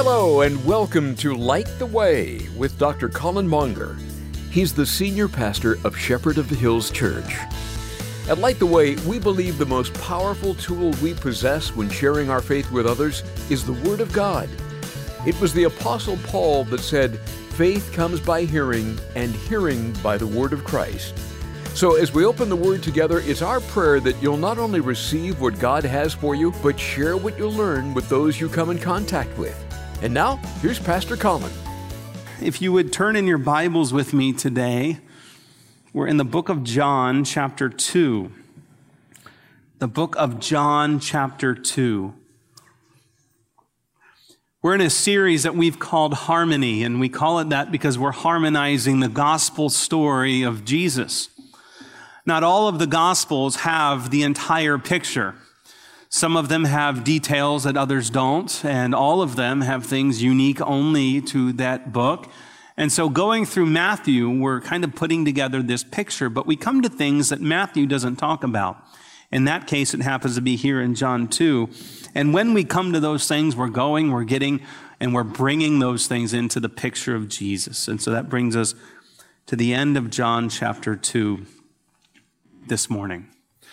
Hello and welcome to Light the Way with Dr. Colin Monger. He's the senior pastor of Shepherd of the Hills Church. At Light the Way, we believe the most powerful tool we possess when sharing our faith with others is the Word of God. It was the Apostle Paul that said, "Faith comes by hearing, and hearing by the Word of Christ." So as we open the Word together, it's our prayer that you'll not only receive what God has for you, but share what you'll learn with those you come in contact with. And now, here's Pastor Colin. If you would turn in your Bibles with me today, we're in the book of John, chapter 2. The book of John, chapter 2. We're in a series that we've called Harmony, and we call it that because we're harmonizing the gospel story of Jesus. Not all of the gospels have the entire picture. Some of them have details that others don't, and all of them have things unique only to that book. And so going through Matthew, we're kind of putting together this picture, but we come to things that Matthew doesn't talk about. In that case, it happens to be here in John 2. And when we come to those things, we're bringing those things into the picture of Jesus. And so that brings us to the end of John chapter 2 this morning.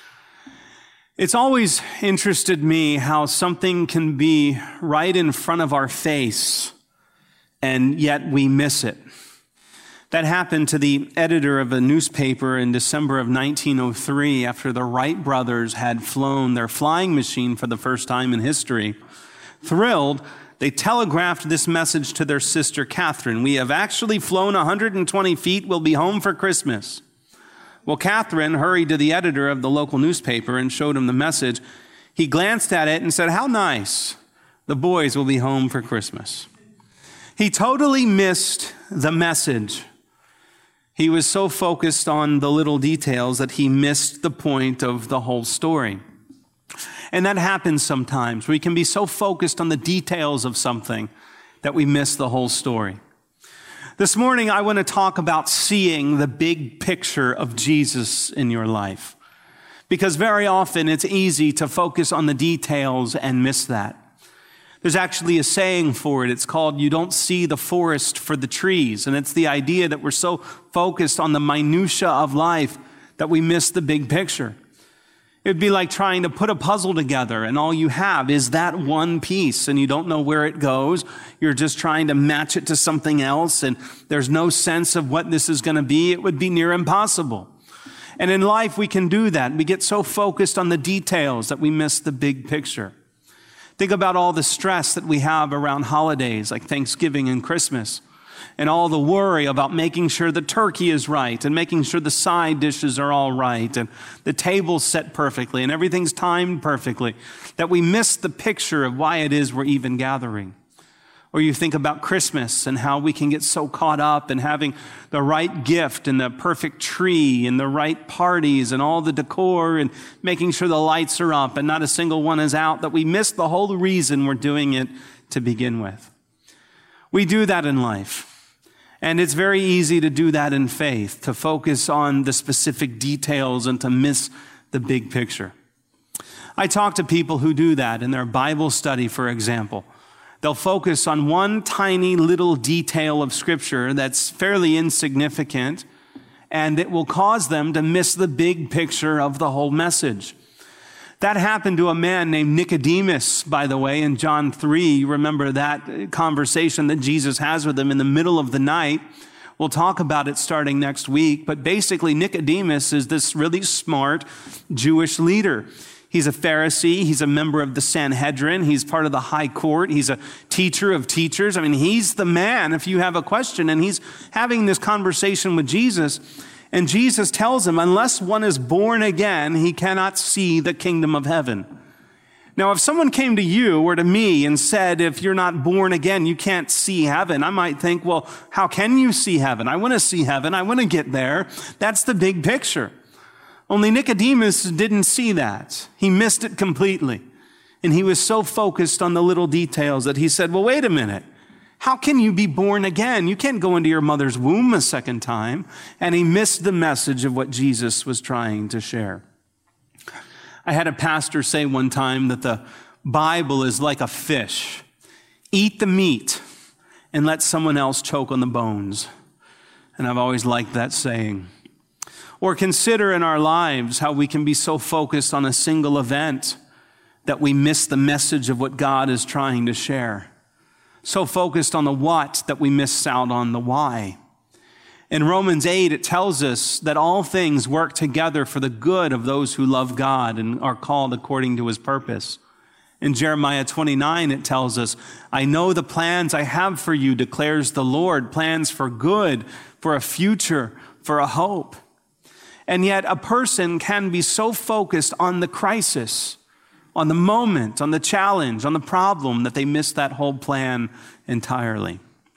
It's always interested me how something can be right in front of our face, and yet we miss it. That happened to the editor of a newspaper in December of 1903 after the Wright brothers had flown their flying machine for the first time in history. Thrilled, they telegraphed this message to their sister Catherine: "We have actually flown 120 feet. We'll be home for Christmas." Well, Catherine hurried to the editor of the local newspaper and showed him the message. He glanced at it and said, "How nice. The boys will be home for Christmas." He totally missed the message. He was so focused on the little details that he missed the point of the whole story. And that happens sometimes. We can be so focused on the details of something that we miss the whole story. This morning, I want to talk about seeing the big picture of Jesus in your life. Because very often it's easy to focus on the details and miss that. There's actually a saying for it. It's called, "You don't see the forest for the trees." And it's the idea that we're so focused on the minutia of life that we miss the big picture. It'd be like trying to put a puzzle together and all you have is that one piece and you don't know where it goes. You're just trying to match it to something else and there's no sense of what this is going to be. It would be near impossible. And in life we can do that. We get so focused on the details that we miss the big picture. Think about all the stress that we have around holidays like Thanksgiving and Christmas, and all the worry about making sure the turkey is right and making sure the side dishes are all right and the table's set perfectly and everything's timed perfectly, that we miss the picture of why it is we're even gathering. Or you think about Christmas and how we can get so caught up in having the right gift and the perfect tree and the right parties and all the decor and making sure the lights are up and not a single one is out, that we miss the whole reason we're doing it to begin with. We do that in life. And it's very easy to do that in faith, to focus on the specific details and to miss the big picture. I talk to people who do that in their Bible study, for example. They'll focus on one tiny little detail of Scripture that's fairly insignificant, and it will cause them to miss the big picture of the whole message. That happened to a man named Nicodemus, by the way, in John 3. You remember that conversation that Jesus has with him in the middle of the night. We'll talk about it starting next week. But basically, Nicodemus is this really smart Jewish leader. He's a Pharisee. He's a member of the Sanhedrin. He's part of the high court. He's a teacher of teachers. I mean, he's the man if you have a question. And he's having this conversation with Jesus. And Jesus tells him, unless one is born again, he cannot see the kingdom of heaven. Now, if someone came to you or to me and said, if you're not born again, you can't see heaven, I might think, well, how can you see heaven? I want to see heaven. I want to get there. That's the big picture. Only Nicodemus didn't see that. He missed it completely. And he was so focused on the little details that he said, well, wait a minute. How can you be born again? You can't go into your mother's womb a second time. And he missed the message of what Jesus was trying to share. I had a pastor say one time that the Bible is like a fish. Eat the meat and let someone else choke on the bones. And I've always liked that saying. Or consider in our lives how we can be so focused on a single event that we miss the message of what God is trying to share. So focused on the what that we miss out on the why. In Romans 8, it tells us that all things work together for the good of those who love God and are called according to his purpose. In Jeremiah 29, it tells us, I know the plans I have for you, declares the Lord, plans for good, for a future, for a hope. And yet a person can be so focused on the crisis, on the moment, on the challenge, on the problem, that they miss that whole plan entirely.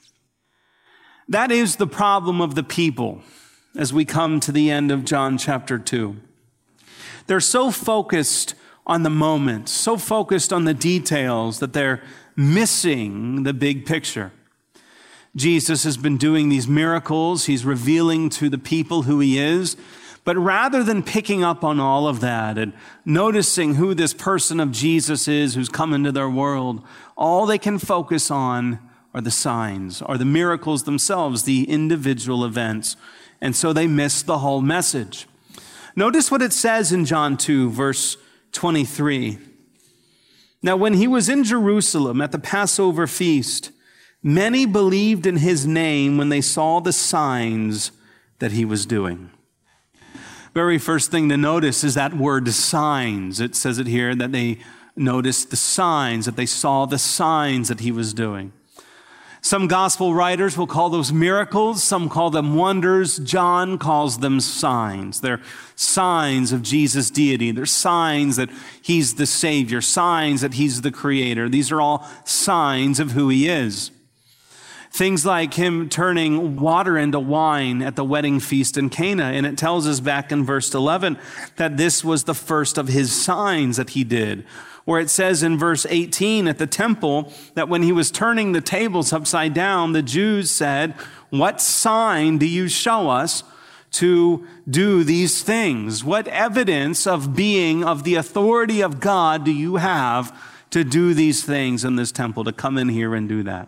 That is the problem of the people as we come to the end of John chapter 2. They're so focused on the moment, so focused on the details that they're missing the big picture. Jesus has been doing these miracles. He's revealing to the people who he is. But rather than picking up on all of that and noticing who this person of Jesus is who's come into their world, all they can focus on are the signs, are the miracles themselves, the individual events. And so they miss the whole message. Notice what it says in John 2, verse 23. Now, when he was in Jerusalem at the Passover feast, many believed in his name when they saw the signs that he was doing. Very first thing to notice is that word signs. It says it here that they noticed the signs, that they saw the signs that he was doing. Some gospel writers will call those miracles. Some call them wonders. John calls them signs. They're signs of Jesus' deity. They're signs that he's the Savior, signs that he's the Creator. These are all signs of who he is. Things like him turning water into wine at the wedding feast in Cana. And it tells us back in verse 11 that this was the first of his signs that he did. Or it says in verse 18 at the temple that when he was turning the tables upside down, the Jews said, what sign do you show us to do these things? What evidence of being of the authority of God do you have to do these things in this temple, to come in here and do that?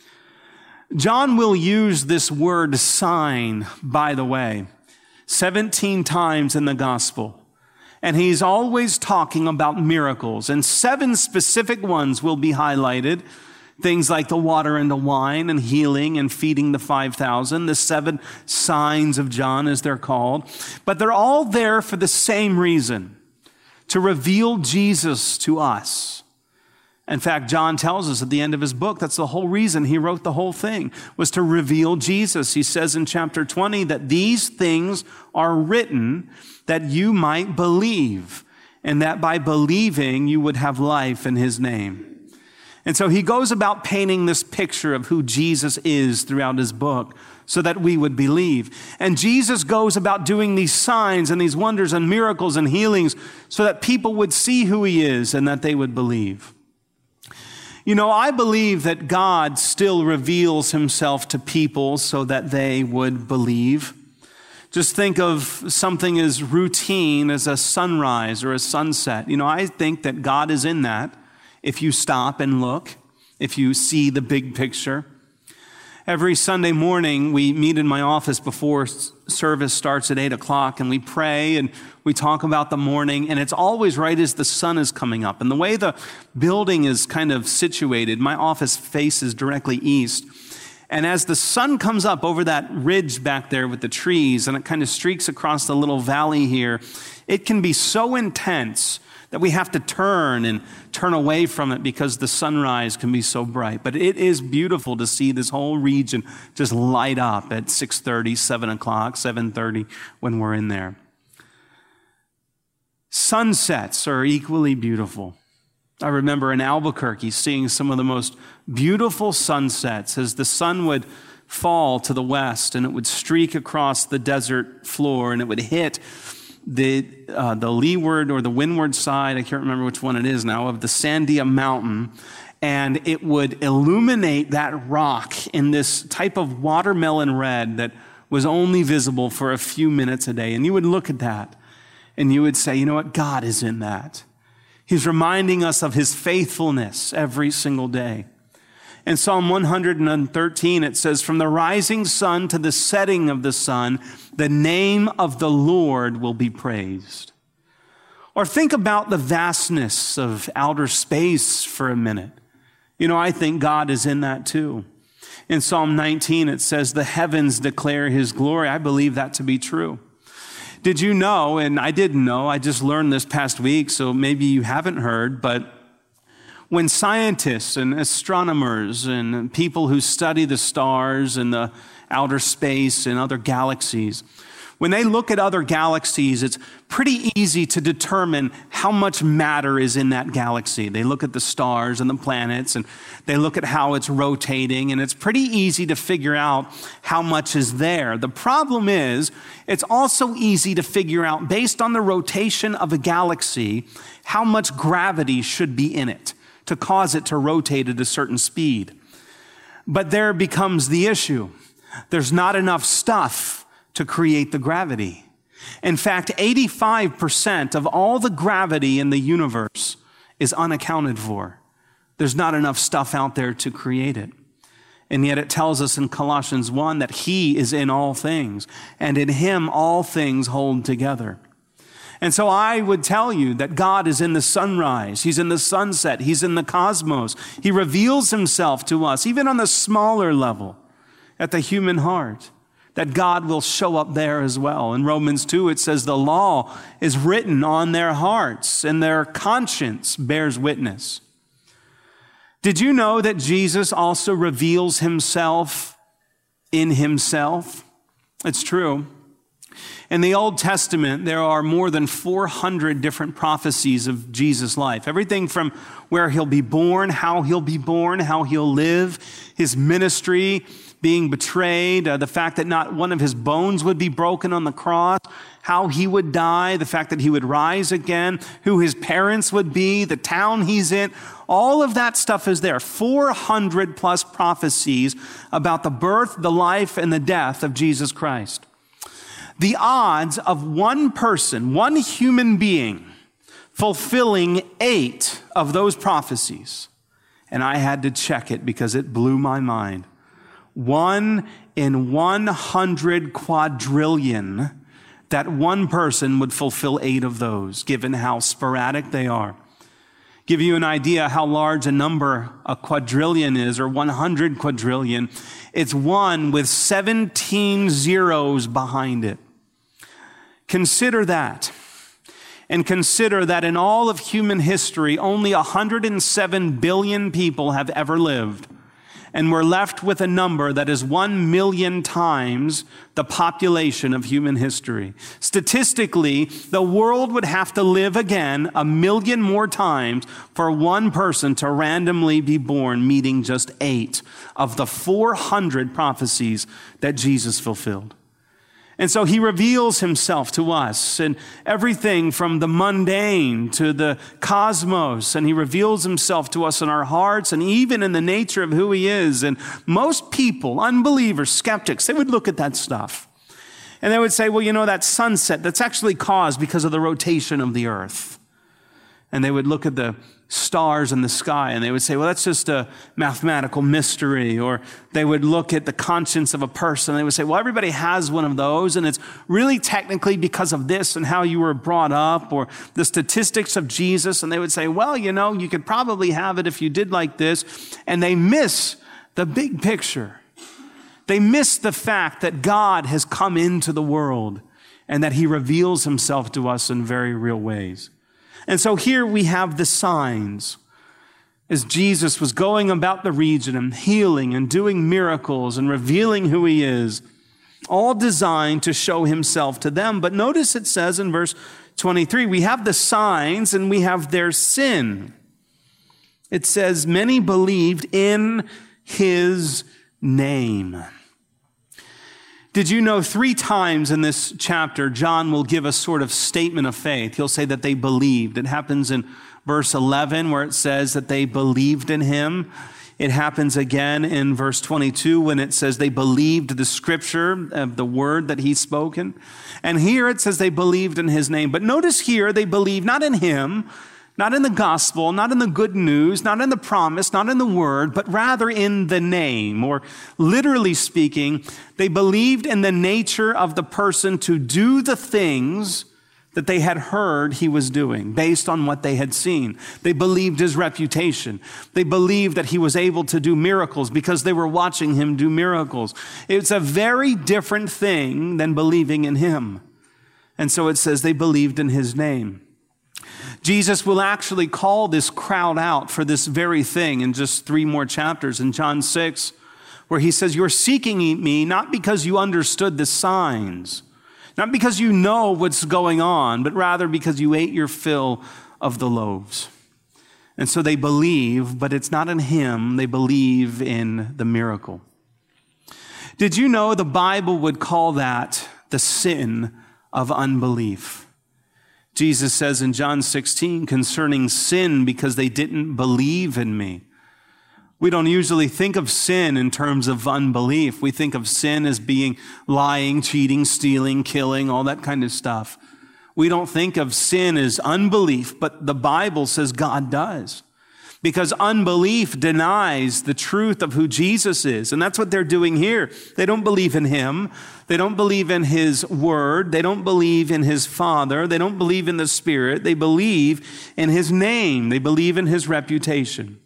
John will use this word sign, by the way, 17 times in the gospel. And he's always talking about miracles. And 7 specific ones will be highlighted. Things like the water into wine and healing and feeding the 5,000. The 7 signs of John, as they're called. But they're all there for the same reason, to reveal Jesus to us. In fact, John tells us at the end of his book, that's the whole reason he wrote the whole thing, was to reveal Jesus. He says in chapter 20 that these things are written that you might believe, and that by believing you would have life in his name. And so he goes about painting this picture of who Jesus is throughout his book so that we would believe. And Jesus goes about doing these signs and these wonders and miracles and healings so that people would see who he is and that they would believe. You know, I believe that God still reveals himself to people so that they would believe. Just think of something as routine as a sunrise or a sunset. You know, I think that God is in that if you stop and look, if you see the big picture. Every Sunday morning, we meet in my office before service starts at 8 o'clock, and we pray and we talk about the morning, and it's always right as the sun is coming up. And the way the building is kind of situated, my office faces directly east. And as the sun comes up over that ridge back there with the trees, and it kind of streaks across the little valley here, it can be so intense that we have to turn away from it because the sunrise can be so bright. But it is beautiful to see this whole region just light up at 6:30, 7 o'clock, 7:30 when we're in there. Sunsets are equally beautiful. I remember in Albuquerque seeing some of the most beautiful sunsets as the sun would fall to the west and it would streak across the desert floor and it would hit the leeward or the windward side, I can't remember which one it is now, of the Sandia Mountain, and it would illuminate that rock in this type of watermelon red that was only visible for a few minutes a day. And you would look at that and you would say, you know what, God is in that. He's reminding us of his faithfulness every single day. In Psalm 113, it says, from the rising sun to the setting of the sun, the name of the Lord will be praised. Or think about the vastness of outer space for a minute. You know, I think God is in that too. In Psalm 19, it says, the heavens declare his glory. I believe that to be true. Did you know, and I didn't know, I just learned this past week, so maybe you haven't heard, but when scientists and astronomers and people who study the stars and the outer space and other galaxies, when they look at other galaxies, it's pretty easy to determine how much matter is in that galaxy. They look at the stars and the planets, and they look at how it's rotating, and it's pretty easy to figure out how much is there. The problem is, it's also easy to figure out, based on the rotation of a galaxy, how much gravity should be in it to cause it to rotate at a certain speed. But there becomes the issue. There's not enough stuff to create the gravity. In fact, 85% of all the gravity in the universe is unaccounted for. There's not enough stuff out there to create it. And yet it tells us in Colossians 1 that he is in all things, and in him all things hold together. And so I would tell you that God is in the sunrise, he's in the sunset, he's in the cosmos. He reveals himself to us, even on the smaller level, at the human heart, that God will show up there as well. In Romans 2, it says the law is written on their hearts, and their conscience bears witness. Did you know that Jesus also reveals himself in himself? It's true. In the Old Testament, there are more than 400 different prophecies of Jesus' life. Everything from where he'll be born, how he'll live, his ministry, being betrayed, the fact that not one of his bones would be broken on the cross, how he would die, the fact that he would rise again, who his parents would be, the town he's in. All of that stuff is there. 400 plus prophecies about the birth, the life, and the death of Jesus Christ. The odds of one person, one human being, fulfilling 8 of those prophecies, and I had to check it because it blew my mind. 1 in 100 quadrillion that one person would fulfill 8 of those, given how sporadic they are. Give you an idea how large a number a quadrillion is, or 100 quadrillion. It's 1 with 17 zeros behind it. Consider that. And consider that in all of human history, only 107 billion people have ever lived. And we're left with a number that is 1 million times the population of human history. Statistically, the world would have to live again 1 million more times for one person to randomly be born, meeting just 8 of the 400 prophecies that Jesus fulfilled. And so he reveals himself to us in everything from the mundane to the cosmos, and he reveals himself to us in our hearts and even in the nature of who he is. And most people, unbelievers, skeptics, they would look at that stuff and they would say, well, you know, that sunset, that's actually caused because of the rotation of the earth. And they would look at the stars in the sky and they would say, well, that's just a mathematical mystery. Or they would look at the conscience of a person and they would say, well, everybody has one of those and it's really technically because of this and how you were brought up, or the statistics of Jesus. And they would say, well, you know, you could probably have it if you did like this. And they miss the big picture. They miss the fact that God has come into the world and that he reveals himself to us in very real ways. And so here we have the signs as Jesus was going about the region and healing and doing miracles and revealing who he is, all designed to show himself to them. But notice it says in verse 23, we have the signs and we have their sin. It says, many believed in his name. Did you know 3 times in this chapter, John will give a sort of statement of faith. He'll say that they believed. It happens in verse 11 where it says that they believed in him. It happens again in verse 22 when it says they believed the scripture of the word that he's spoken. And here it says they believed in his name. But notice here they believe not in him, Not in the gospel, not in the good news, not in the promise, not in the word, but rather in the name. Or literally speaking, they believed in the nature of the person to do the things that they had heard he was doing based on what they had seen. They believed his reputation. They believed that he was able to do miracles because they were watching him do miracles. It's a very different thing than believing in him. And so it says they believed in his name. Jesus will actually call this crowd out for this very thing in just 3 more chapters in John 6, where he says, you're seeking me not because you understood the signs, not because you know what's going on, but rather because you ate your fill of the loaves. And so they believe, but it's not in him. They believe in the miracle. Did you know the Bible would call that the sin of unbelief? Jesus says in John 16 concerning sin, because they didn't believe in me. We don't usually think of sin in terms of unbelief. We think of sin as being lying, cheating, stealing, killing, all that kind of stuff. We don't think of sin as unbelief, but the Bible says God does. Because unbelief denies the truth of who Jesus is. And that's what they're doing here. They don't believe in him. They don't believe in his word. They don't believe in his Father. They don't believe in the Spirit. They believe in his name. They believe in his reputation.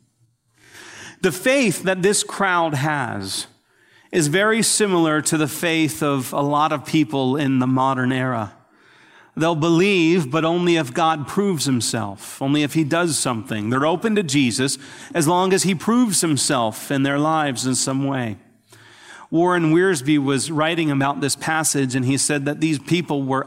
The faith that this crowd has is very similar to the faith of a lot of people in the modern era. They'll believe, but only if God proves himself, only if he does something. They're open to Jesus as long as he proves himself in their lives in some way. Warren Wiersbe was writing about this passage, and he said that these people were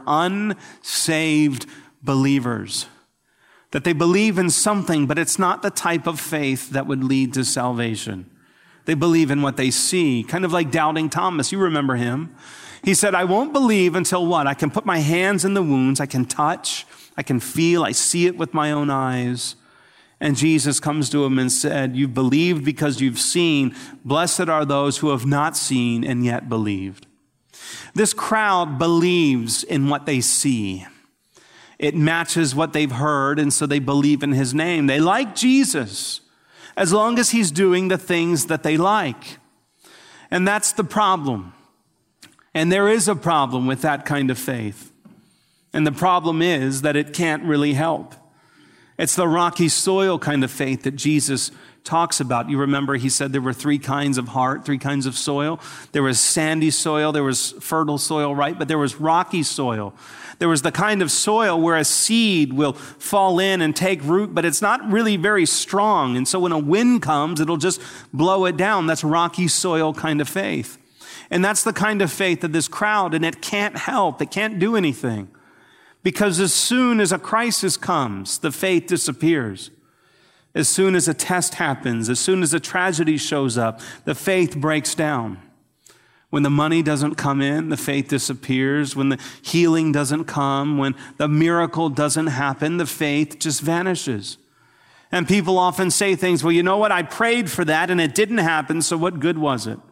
unsaved believers, that they believe in something, but it's not the type of faith that would lead to salvation. They believe in what they see, kind of like doubting Thomas. You remember him. He said, I won't believe until what? I can put my hands in the wounds, I can touch, I can feel, I see it with my own eyes. And Jesus comes to him and said, you've believed because you've seen. Blessed are those who have not seen and yet believed. This crowd believes in what they see. It matches what they've heard, and so they believe in his name. They like Jesus as long as he's doing the things that they like. And that's the problem. And there is a problem with that kind of faith. And the problem is that it can't really help. It's the rocky soil kind of faith that Jesus talks about. You remember he said there were 3 kinds of heart, 3 kinds of soil. There was sandy soil, there was fertile soil, right? But there was rocky soil. There was the kind of soil where a seed will fall in and take root, but it's not really very strong. And so when a wind comes, it'll just blow it down. That's rocky soil kind of faith. And that's the kind of faith of this crowd, and it can't help. It can't do anything. Because as soon as a crisis comes, the faith disappears. As soon as a test happens, as soon as a tragedy shows up, the faith breaks down. When the money doesn't come in, the faith disappears. When the healing doesn't come, when the miracle doesn't happen, the faith just vanishes. And people often say things, well, you know what? I prayed for that and it didn't happen, so what good was it?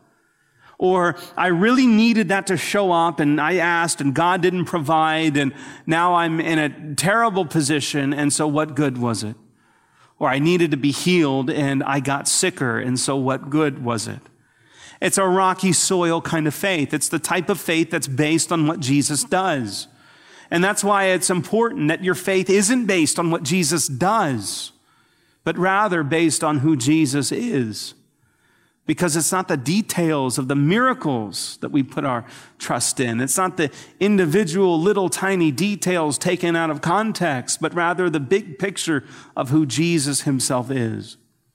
Or I really needed that to show up and I asked and God didn't provide and now I'm in a terrible position and so what good was it? Or I needed to be healed and I got sicker and so what good was it? It's a rocky soil kind of faith. It's the type of faith that's based on what Jesus does. And that's why it's important that your faith isn't based on what Jesus does, but rather based on who Jesus is. Because it's not the details of the miracles that we put our trust in. It's not the individual little tiny details taken out of context, but rather the big picture of who Jesus himself is.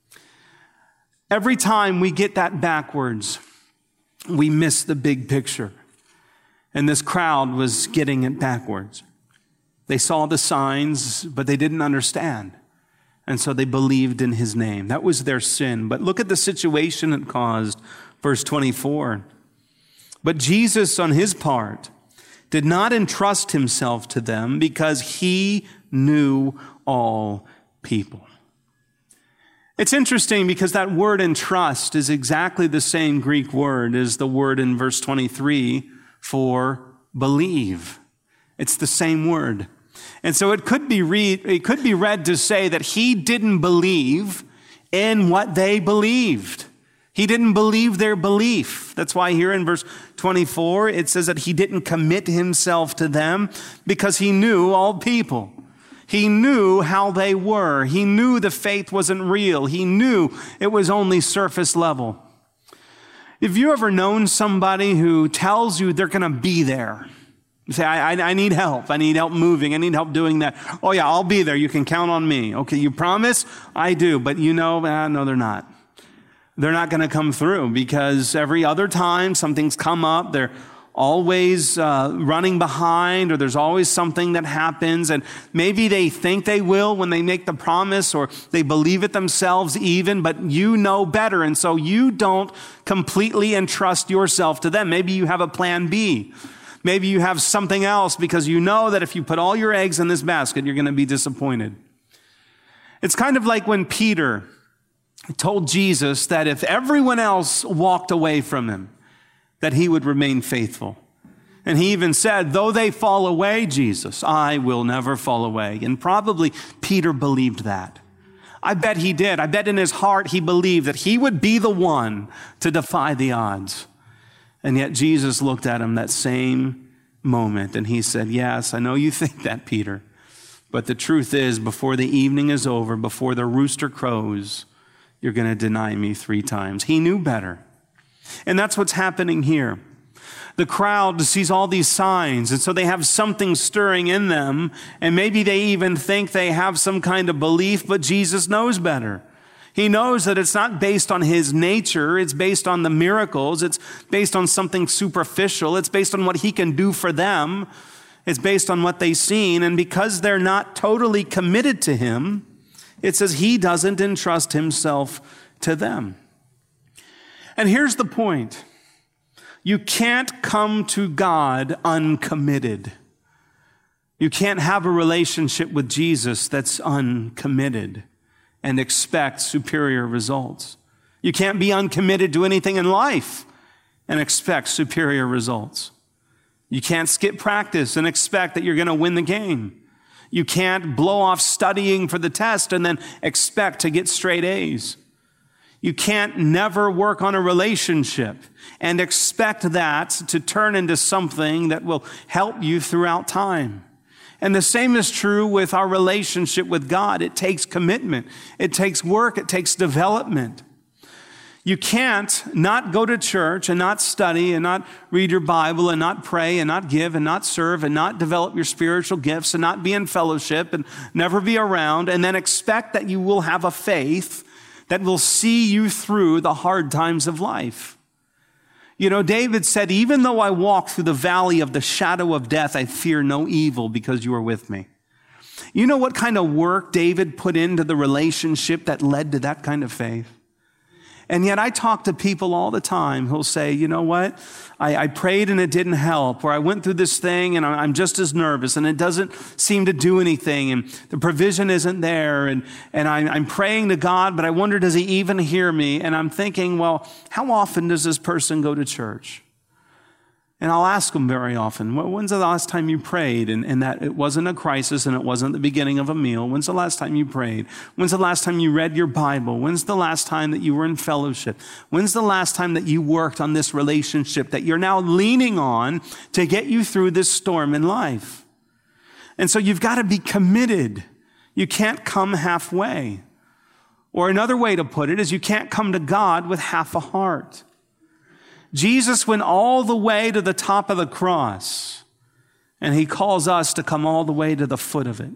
Every time we get that backwards, we miss the big picture. And this crowd was getting it backwards. They saw the signs, but they didn't understand. And so they believed in his name. That was their sin. But look at the situation it caused. Verse 24. But Jesus, on his part, did not entrust himself to them because he knew all people. It's interesting because that word entrust is exactly the same Greek word as the word in verse 23 for believe. It's the same word. And so it could be read to say that he didn't believe in what they believed. He didn't believe their belief. That's why here in verse 24, it says that he didn't commit himself to them because he knew all people. He knew how they were. He knew the faith wasn't real. He knew it was only surface level. Have you ever known somebody who tells you they're going to be there? You say, I need help. I need help moving. I need help doing that. Oh yeah, I'll be there. You can count on me. Okay, you promise? I do. But no, they're not. They're not going to come through because every other time something's come up, they're always running behind, or there's always something that happens, and maybe they think they will when they make the promise, or they believe it themselves even, but you know better, and so you don't completely entrust yourself to them. Maybe you have a plan B. Maybe you have something else because you know that if you put all your eggs in this basket, you're going to be disappointed. It's kind of like when Peter told Jesus that if everyone else walked away from him, that he would remain faithful. And he even said, though they fall away, Jesus, I will never fall away. And probably Peter believed that. I bet he did. I bet in his heart he believed that he would be the one to defy the odds. And yet Jesus looked at him that same moment and he said, yes, I know you think that, Peter. But the truth is, before the evening is over, before the rooster crows, you're going to deny me 3 times. He knew better. And that's what's happening here. The crowd sees all these signs, and so they have something stirring in them, and maybe they even think they have some kind of belief, but Jesus knows better. He knows that it's not based on his nature, it's based on the miracles, it's based on something superficial, it's based on what he can do for them, it's based on what they've seen, and because they're not totally committed to him, it says he doesn't entrust himself to them. And here's the point. You can't come to God uncommitted. You can't have a relationship with Jesus that's uncommitted and expect superior results. You can't be uncommitted to anything in life and expect superior results. You can't skip practice and expect that you're going to win the game. You can't blow off studying for the test and then expect to get straight A's. You can't never work on a relationship and expect that to turn into something that will help you throughout time. And the same is true with our relationship with God. It takes commitment. It takes work. It takes development. You can't not go to church and not study and not read your Bible and not pray and not give and not serve and not develop your spiritual gifts and not be in fellowship and never be around and then expect that you will have a faith that will see you through the hard times of life. You know, David said, even though I walk through the valley of the shadow of death, I fear no evil because you are with me. You know what kind of work David put into the relationship that led to that kind of faith? And yet I talk to people all the time who'll say, you know what, I prayed and it didn't help, or I went through this thing and I'm just as nervous and it doesn't seem to do anything and the provision isn't there and I'm praying to God, but I wonder, does he even hear me? And I'm thinking, well, how often does this person go to church? And I'll ask them very often, when's the last time you prayed? And that it wasn't a crisis and it wasn't the beginning of a meal. When's the last time you prayed? When's the last time you read your Bible? When's the last time that you were in fellowship? When's the last time that you worked on this relationship that you're now leaning on to get you through this storm in life? And so you've got to be committed. You can't come halfway. Or another way to put it is you can't come to God with half a heart. Jesus went all the way to the top of the cross, and he calls us to come all the way to the foot of it.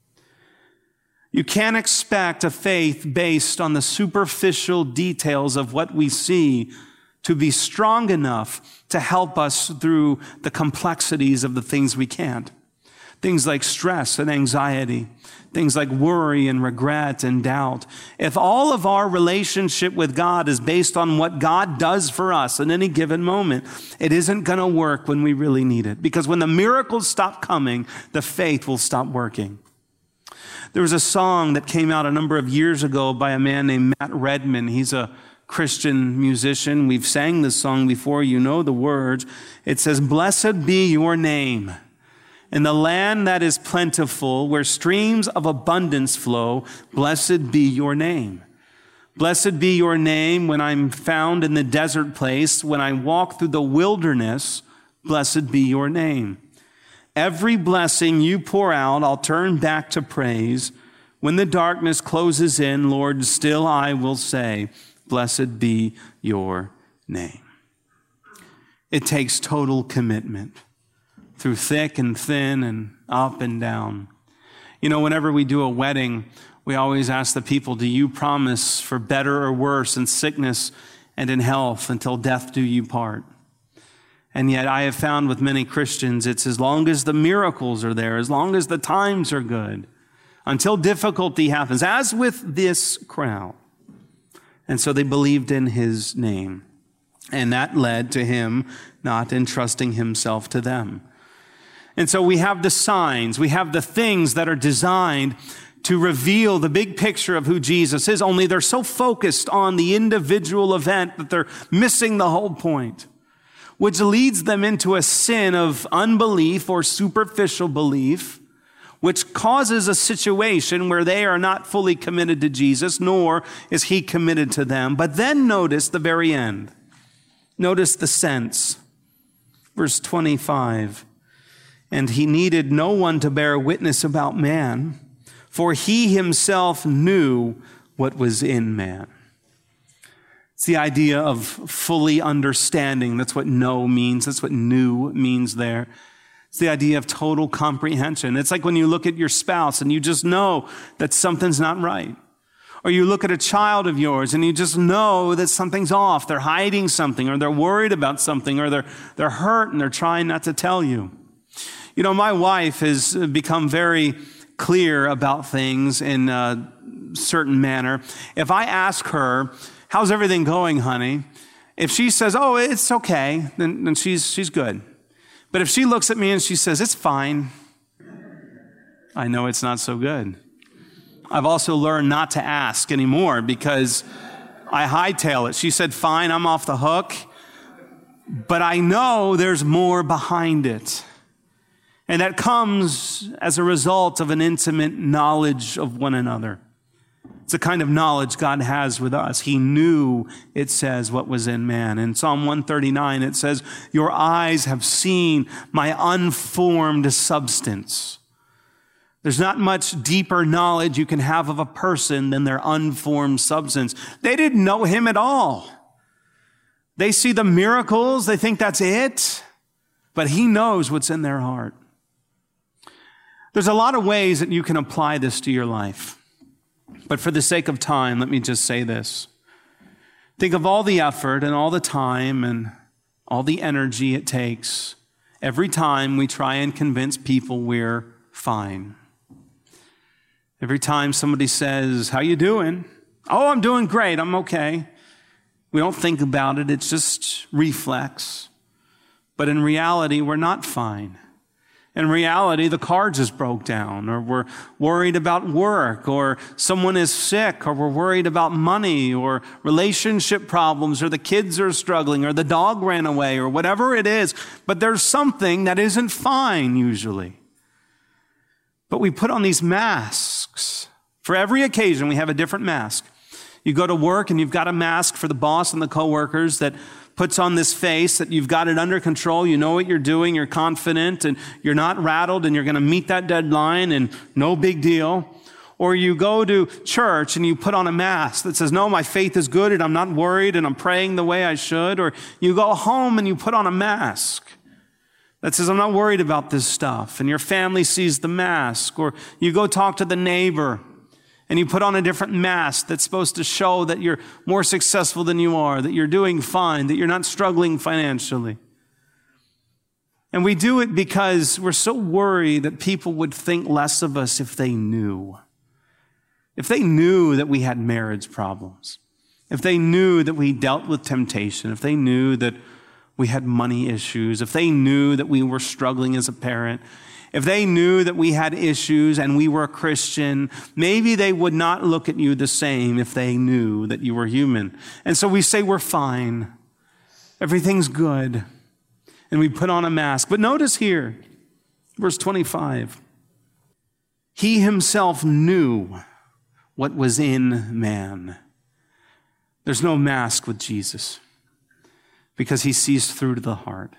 You can't expect a faith based on the superficial details of what we see to be strong enough to help us through the complexities of the things we can't. Things like stress and anxiety, things like worry and regret and doubt. If all of our relationship with God is based on what God does for us in any given moment, it isn't going to work when we really need it. Because when the miracles stop coming, the faith will stop working. There was a song that came out a number of years ago by a man named Matt Redman. He's a Christian musician. We've sang this song before. You know the words. It says, "Blessed be your name. In the land that is plentiful, where streams of abundance flow, blessed be your name. Blessed be your name when I'm found in the desert place, when I walk through the wilderness, blessed be your name. Every blessing you pour out, I'll turn back to praise. When the darkness closes in, Lord, still I will say, blessed be your name. It takes total commitment through thick and thin and up and down. You know, whenever we do a wedding, we always ask the people, do you promise for better or worse in sickness and in health until death do you part? And yet I have found with many Christians, it's as long as the miracles are there, as long as the times are good, until difficulty happens, as with this crowd. And so they believed in his name. And that led to him not entrusting himself to them. And so we have the signs, we have the things that are designed to reveal the big picture of who Jesus is, only they're so focused on the individual event that they're missing the whole point, which leads them into a sin of unbelief or superficial belief, which causes a situation where they are not fully committed to Jesus, nor is he committed to them. But then notice the very end. Notice the sense. Verse 25, and he needed no one to bear witness about man, for he himself knew what was in man. It's the idea of fully understanding. That's what know means. That's what knew means there. It's the idea of total comprehension. It's like when you look at your spouse and you just know that something's not right. Or you look at a child of yours and you just know that something's off. They're hiding something, or they're worried about something, or they're hurt and they're trying not to tell you. You know, my wife has become very clear about things in a certain manner. If I ask her, how's everything going, honey? If she says, oh, it's okay, then she's good. But if she looks at me and she says, it's fine, I know it's not so good. I've also learned not to ask anymore because I hightail it. She said, fine, I'm off the hook. But I know there's more behind it. And that comes as a result of an intimate knowledge of one another. It's the kind of knowledge God has with us. He knew, it says, what was in man. In Psalm 139, it says, your eyes have seen my unformed substance. There's not much deeper knowledge you can have of a person than their unformed substance. They didn't know him at all. They see the miracles, they think that's it, but he knows what's in their heart. There's a lot of ways that you can apply this to your life. But for the sake of time, let me just say this. Think of all the effort and all the time and all the energy it takes every time we try and convince people we're fine. Every time somebody says, how you doing? Oh, I'm doing great. I'm okay. We don't think about it. It's just reflex. But in reality, we're not fine. In reality, the car just broke down, or we're worried about work, or someone is sick, or we're worried about money, or relationship problems, or the kids are struggling, or the dog ran away, or whatever it is. But there's something that isn't fine usually. But we put on these masks. For every occasion, we have a different mask. You go to work and you've got a mask for the boss and the coworkers that puts on this face that you've got it under control. You know what you're doing. You're confident and you're not rattled and you're going to meet that deadline and no big deal. Or you go to church and you put on a mask that says, no, my faith is good and I'm not worried and I'm praying the way I should. Or you go home and you put on a mask that says, I'm not worried about this stuff. And your family sees the mask. Or you go talk to the neighbor and you put on a different mask that's supposed to show that you're more successful than you are, that you're doing fine, that you're not struggling financially. And we do it because we're so worried that people would think less of us if they knew. If they knew that we had marriage problems, if they knew that we dealt with temptation, if they knew that we had money issues, if they knew that we were struggling as a parent, if they knew that we had issues and we were a Christian, maybe they would not look at you the same if they knew that you were human. And so we say we're fine. Everything's good. And we put on a mask. But notice here, Verse 25. He himself knew what was in man. There's no mask with Jesus because he sees through to the heart.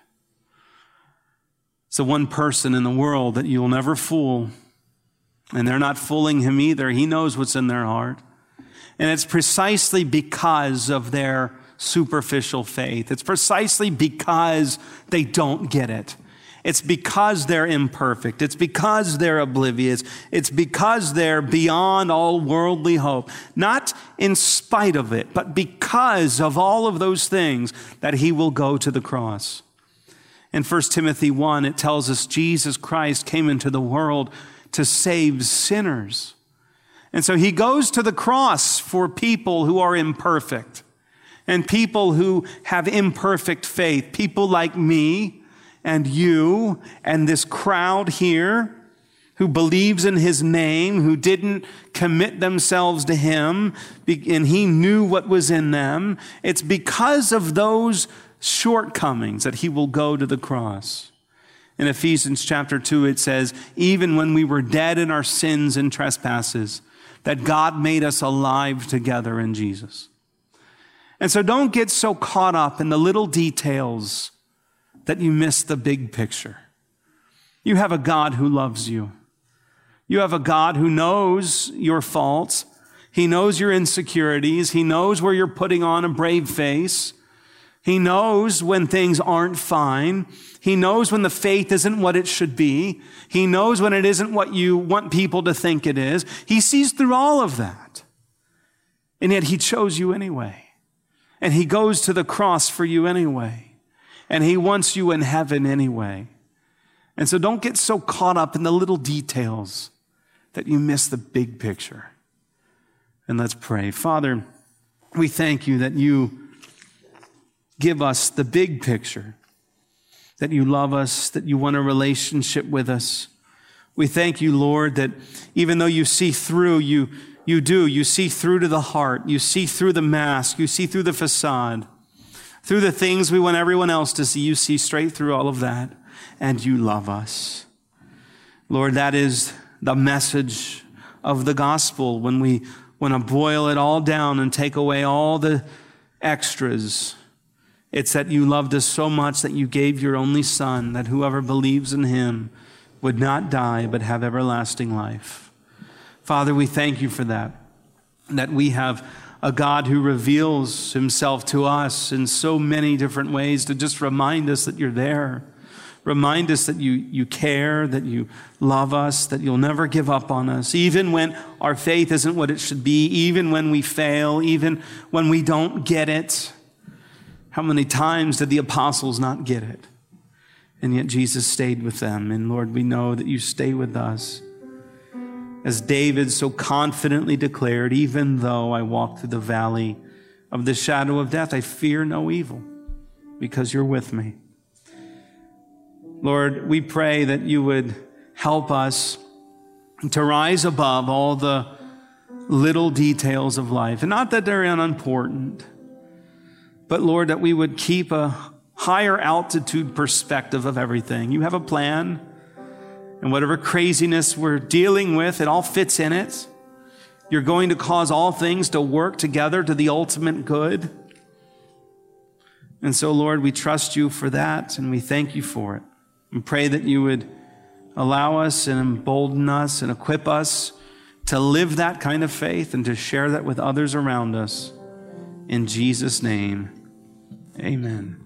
It's the one person in the world that you'll never fool, and they're not fooling him either. He knows what's in their heart. And it's precisely because of their superficial faith. It's precisely because they don't get it. It's because they're imperfect. It's because they're oblivious. It's because they're beyond all worldly hope. Not in spite of it, but because of all of those things that he will go to the cross. In 1 Timothy 1, it tells us Jesus Christ came into the world to save sinners. And so he goes to the cross for people who are imperfect and people who have imperfect faith, people like me and you and this crowd here who believes in his name, who didn't commit themselves to him, and he knew what was in them. It's because of those shortcomings that he will go to the cross. In Ephesians chapter 2, it says, even when we were dead in our sins and trespasses, that God made us alive together in Jesus. And so don't get so caught up in the little details that you miss the big picture. You have a God who loves you. You have a God who knows your faults. He knows your insecurities. He knows where you're putting on a brave face. He knows when things aren't fine. He knows when the faith isn't what it should be. He knows when it isn't what you want people to think it is. He sees through all of that. And yet he chose you anyway. And he goes to the cross for you anyway. And he wants you in heaven anyway. And so don't get so caught up in the little details that you miss the big picture. And let's pray. Father, we thank you that you give us the big picture, that you love us, that you want a relationship with us. We thank you, Lord, that even though you see through, you see through to the heart, you see through the mask, you see through the facade. Through the things we want everyone else to see, you see straight through all of that, and you love us. Lord, that is the message of the gospel when we want to boil it all down and take away all the extras. It's that you loved us so much that you gave your only Son, that whoever believes in him would not die but have everlasting life. Father, we thank you for that we have a God who reveals himself to us in so many different ways to just remind us that you're there. Remind us that you care, that you love us, that you'll never give up on us, even when our faith isn't what it should be, even when we fail, even when we don't get it. How many times did the apostles not get it? And yet Jesus stayed with them. And Lord, we know that you stay with us. As David so confidently declared, even though I walk through the valley of the shadow of death, I fear no evil because you're with me. Lord, we pray that you would help us to rise above all the little details of life. And not that they're unimportant, but Lord, that we would keep a higher altitude perspective of everything. You have a plan. And whatever craziness we're dealing with, it all fits in it. You're going to cause all things to work together to the ultimate good. And so, Lord, we trust you for that, and we thank you for it. And pray that you would allow us and embolden us and equip us to live that kind of faith and to share that with others around us. In Jesus' name, amen.